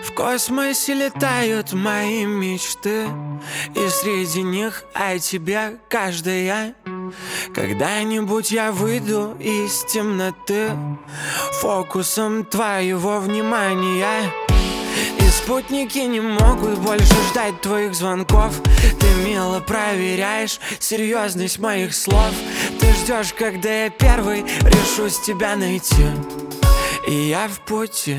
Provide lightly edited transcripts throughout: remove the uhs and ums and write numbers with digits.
В космосе летают мои мечты, и среди них о тебе каждая. Когда-нибудь я выйду из темноты фокусом твоего внимания, и спутники не могут больше ждать твоих звонков. Ты мило проверяешь серьезность моих слов. Ты ждешь, когда я первый решусь тебя найти, и я в пути.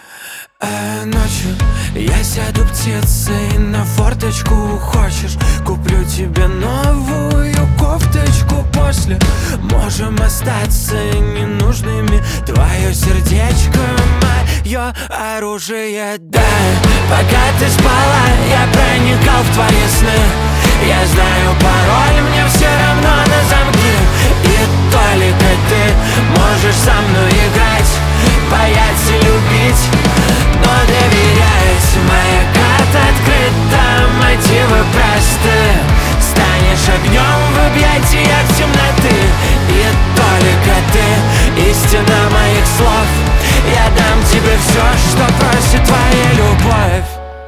Ночью я сяду птицей на форточку. Хочешь, куплю тебе новую кофточку. После можем остаться ненужными. Твое сердечко мое оружие. Да, пока ты спала, я проникал в твои сны. Я знаю пароль, мне все равно на замки. И только ты можешь со мной играть, бояться, любить, но доверять. Моя карта открыта, мотивы просты. Станешь огнем в объятиях темноты. И только ты, истина моих слов. Я дам тебе все, что просит твоя любовь.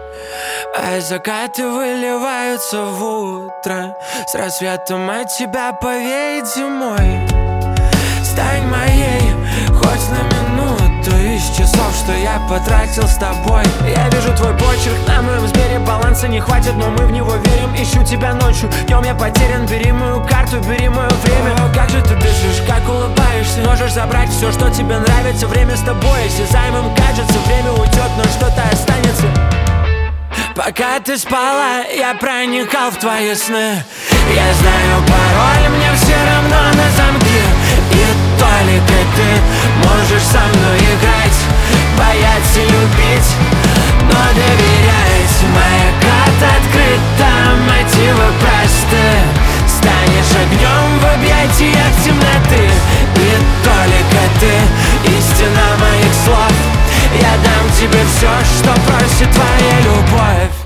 А закаты выливаются в утро. С рассветом от тебя повеет зимой. Стань моей хоть на минуту из часов, что я потратил с тобой. Я вижу твой почерк на моем сбере. Баланса не хватит, но мы в него верим. Ищу тебя ночью, днем я потерян. Бери мою карту, бери мое время. О, как же ты дышишь, как улыбаешься. Можешь забрать все, что тебе нравится. Время с тобой осязаемым кажется. Время уйдет, но что-то останется. Пока ты спала, я проникал в твои сны. Я знаю пароль, мне все равно на замки. И только ты можешь со мной играть, бояться, любить, но доверять. Моя карта открыта, мотивы просты. Станешь огнем в объятиях темноты. И только ты, истина моих слов. Я дам тебе все, что просит твоя любовь.